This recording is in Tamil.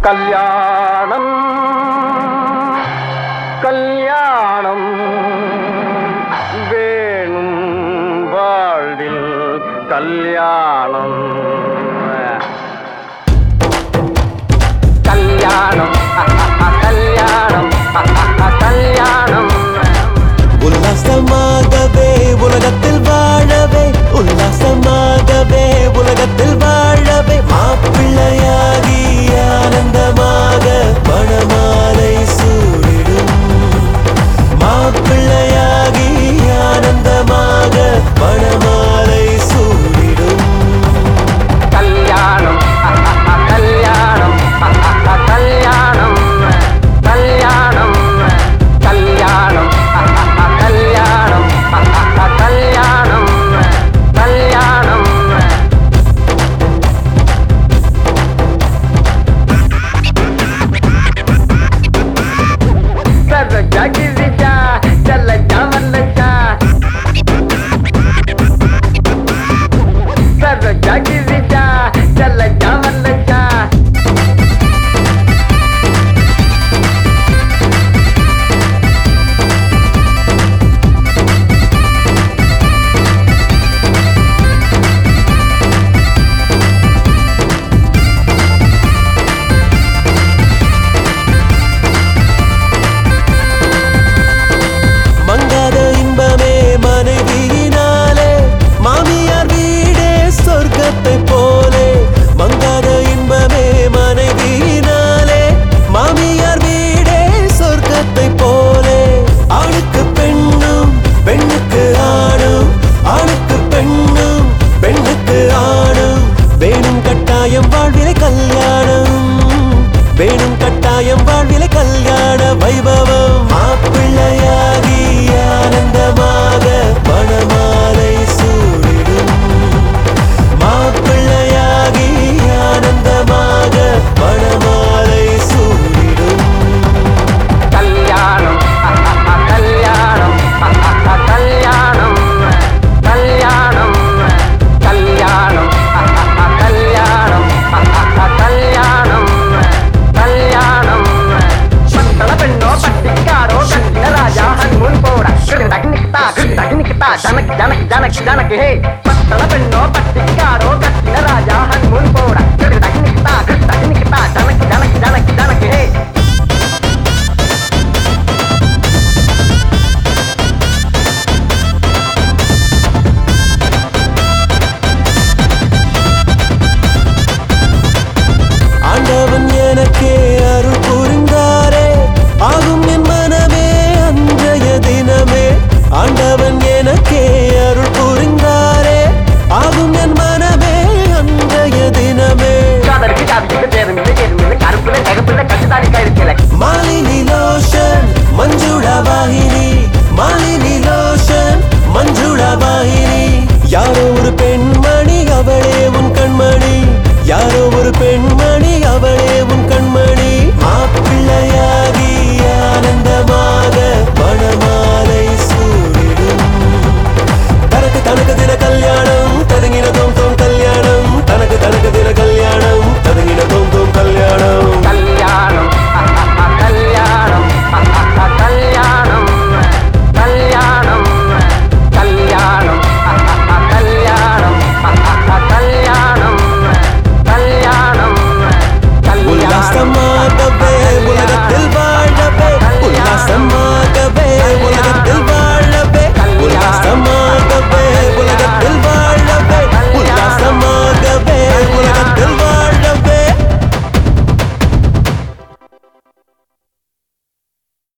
கல்யாணம் கல்யாணம் வேணும் வாழ்வில் கல்யாணம் கல்யாணம் கல்யாணம் கல்யாணம் உல்லாசமாகவே உலகத்தில் வாழவே உல்லாசமாகவே உலகத்தில் வாழவே மாப்பிள்ளையாகி ஆனந்தமாக மணமாலை சூடிடும் மாப்பிள்ளையாகி ஆனந்தமாக மணமாலை சூடிடும் கல்யாணம் கல்யாணம் கல்யாணம் கல்யாணம் கல்யாணம் கல்யாணம் கல்யாணம் கல்யாணம் சர்வஜா கிரிஜா ஜல்லஜா வல்லஜா சர்வஜா கிரிஜா ஜல்லஜா வல்லஜா மங்காத இன்பமே மனைவியினாலே மாமியார் வீடே சொர்க்கத்தை போலே மங்காத இன்பமே மனைவியினாலே மாமியார் வீடே சொர்க்கத்தை போலே ஆணுக்கு பெண்ணும் பெண்ணுக்கு ஆணும் ஆணுக்கு பெண்ணும் பெண்ணுக்கு ஆணும் வேணும் கட்டாயம் வாழ்விலை கல்யாணம் வேணும் கட்டாயம் வாழ்விலை கல்யாண வைபவம் மாப்பிள்ளையாகி ஆனந்தமாக மணமாலை சூடிடும் மாப்பிள்ளையாகி ஆனந்தமாக மணமாலை சூடிடும் கல்யாணம் கல்யாணம் கல்யாணம் கல்யாணம் கல்யாணம் கல்யாணம் கல்யாணம் கல்யாணம் பட்டண பெண்ணோ பட்டிக்காரோ கட்டின ராஜா ஹன்மூன் போட கிருதக்னிக்தா கிருதக்னிக்தா ஜனக் ஜனக் ஜனக் ஜனக் ஹே பட்டண பெண்ணோ பட்டிக்காரோ கட்டின ராஜா ஹன்மூன் போட கிருதக்னிக்தா கிருதக்னிக்தா ஜனக் ஜனக் ஜனக் ஜனக் ஹே ஆண்டவன் எனக்கே அருள் புரிந்தாரே ஆகும் என் மனமே அன்றைய தினமே ஆண்டவன் எனக்கே அருள் புரிந்தாரே ஆகும் என் மனமே அன்றைய தினமே காதலுக்கு காவிக்கு தேர்மில்லை எருமில்லை கருப்பில்லை தகப்பில்லை கட்டுத்தாடி கயிறுக்கில்லை மாலினி லோஷன் மஞ்சுளா வாகினி மாலினி லோஷன் மஞ்சுளா வாகினி யாரோ ஒரு பெண்